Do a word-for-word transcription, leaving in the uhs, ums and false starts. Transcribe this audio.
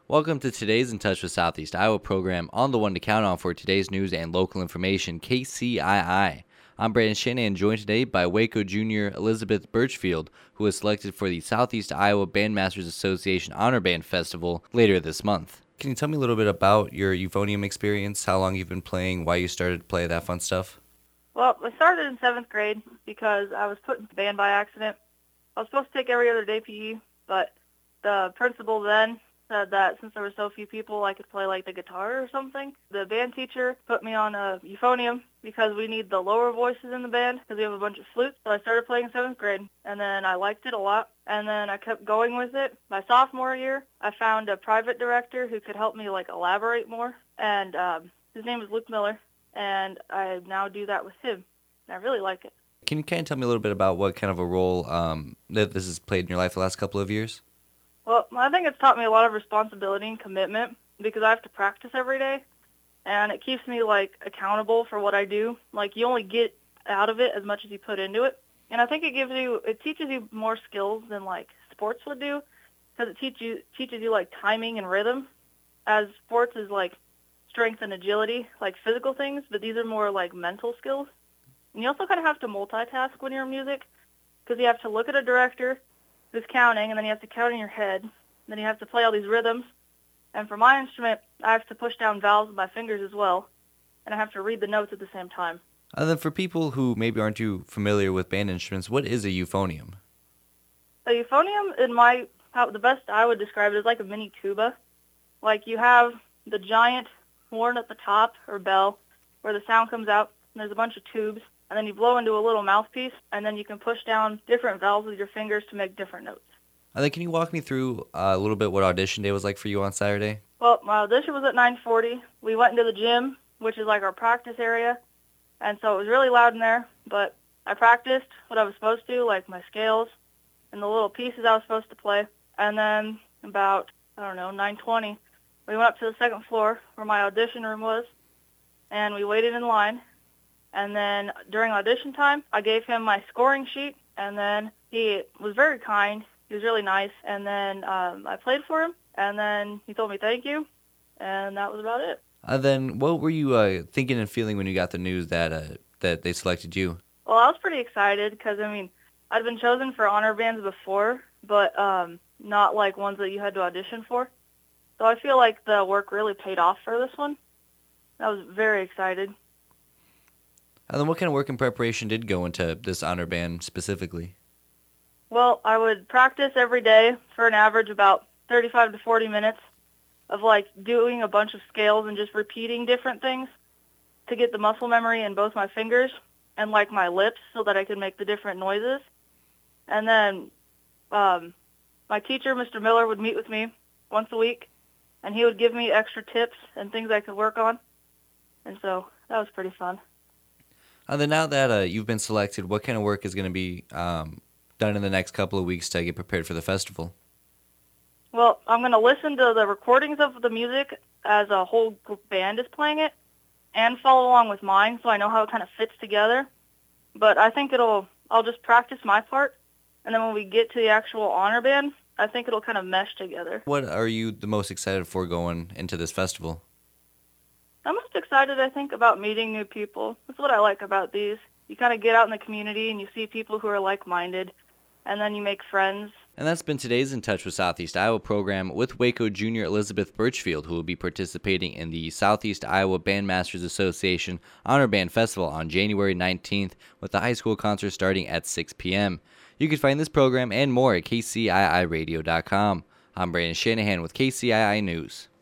Welcome to today's In Touch with Southeast Iowa program on the one to count on for today's news and local information, K C I I. I'm Brandon Shanahan, joined today by Waco junior Elizabeth Birchfield, who was selected for the Southeast Iowa Bandmasters Association Honor Band Festival later this month. Can you tell me a little bit about your euphonium experience, how long you've been playing, why you started to play that fun stuff? Well, I started in seventh grade because I was put in the band by accident. I was supposed to take every other day P E, but the principal then said that since there were so few people, I could play like the guitar or something. The band teacher put me on a euphonium because we need the lower voices in the band because we have a bunch of flutes. So I started playing in seventh grade, and then I liked it a lot, and then I kept going with it. My sophomore year, I found a private director who could help me like elaborate more, and um, his name is Luke Miller, and I now do that with him, and I really like it. Can you kind of tell me a little bit about what kind of a role um, that this has played in your life the last couple of years? Well, I think it's taught me a lot of responsibility and commitment because I have to practice every day, and it keeps me, like, accountable for what I do. Like, you only get out of it as much as you put into it, and I think it gives you, it teaches you more skills than, like, sports would do because it teach you, teaches you, like, timing and rhythm, as sports is, like, strength and agility, like physical things, but these are more, like, mental skills. And you also kind of have to multitask when you're in music because you have to look at a director who's counting, and then you have to count in your head. And then you have to play all these rhythms. And for my instrument, I have to push down vowels with my fingers as well, and I have to read the notes at the same time. And then for people who maybe aren't too familiar with band instruments, what is a euphonium? A euphonium, in my how the best I would describe it is like a mini tuba. Like you have the giant horn at the top, or bell, where the sound comes out, and there's a bunch of tubes. And then you blow into a little mouthpiece, and then you can push down different valves with your fingers to make different notes. And then can you walk me through uh, a little bit what audition day was like for you on Saturday? Well, my audition was at nine forty. We went into the gym, which is like our practice area, and so it was really loud in there, but I practiced what I was supposed to, like my scales and the little pieces I was supposed to play. And then about, I don't know, nine twenty, we went up to the second floor where my audition room was, and we waited in line. And then during audition time, I gave him my scoring sheet, and then he was very kind. He was really nice. And then um, I played for him, and then he told me thank you, and that was about it. Uh, then what were you uh, thinking and feeling when you got the news that uh, that they selected you? Well, I was pretty excited because, I mean, I'd been chosen for honor bands before, but um, not like ones that you had to audition for. So I feel like the work really paid off for this one. I was very excited. And then what kind of work and preparation did go into this honor band specifically? Well, I would practice every day for an average about thirty-five to forty minutes of, like, doing a bunch of scales and just repeating different things to get the muscle memory in both my fingers and, like, my lips so that I could make the different noises. And then um, my teacher, Mister Miller, would meet with me once a week, and he would give me extra tips and things I could work on. And so that was pretty fun. And then now that uh, you've been selected, what kind of work is going to be um, done in the next couple of weeks to get prepared for the festival? Well, I'm going to listen to the recordings of the music as a whole group band is playing it and follow along with mine so I know how it kind of fits together. But I think it'll, I'll just practice my part, and then when we get to the actual honor band, I think it'll kind of mesh together. What are you the most excited for going into this festival? I'm most excited, I think, about meeting new people. That's what I like about these. You kind of get out in the community and you see people who are like-minded, and then you make friends. And that's been today's In Touch with Southeast Iowa program with Waco junior Elizabeth Birchfield, who will be participating in the Southeast Iowa Bandmasters Association Honor Band Festival on January nineteenth with the high school concert starting at six p.m. You can find this program and more at K C I I radio dot com. I'm Brandon Shanahan with K C I I News.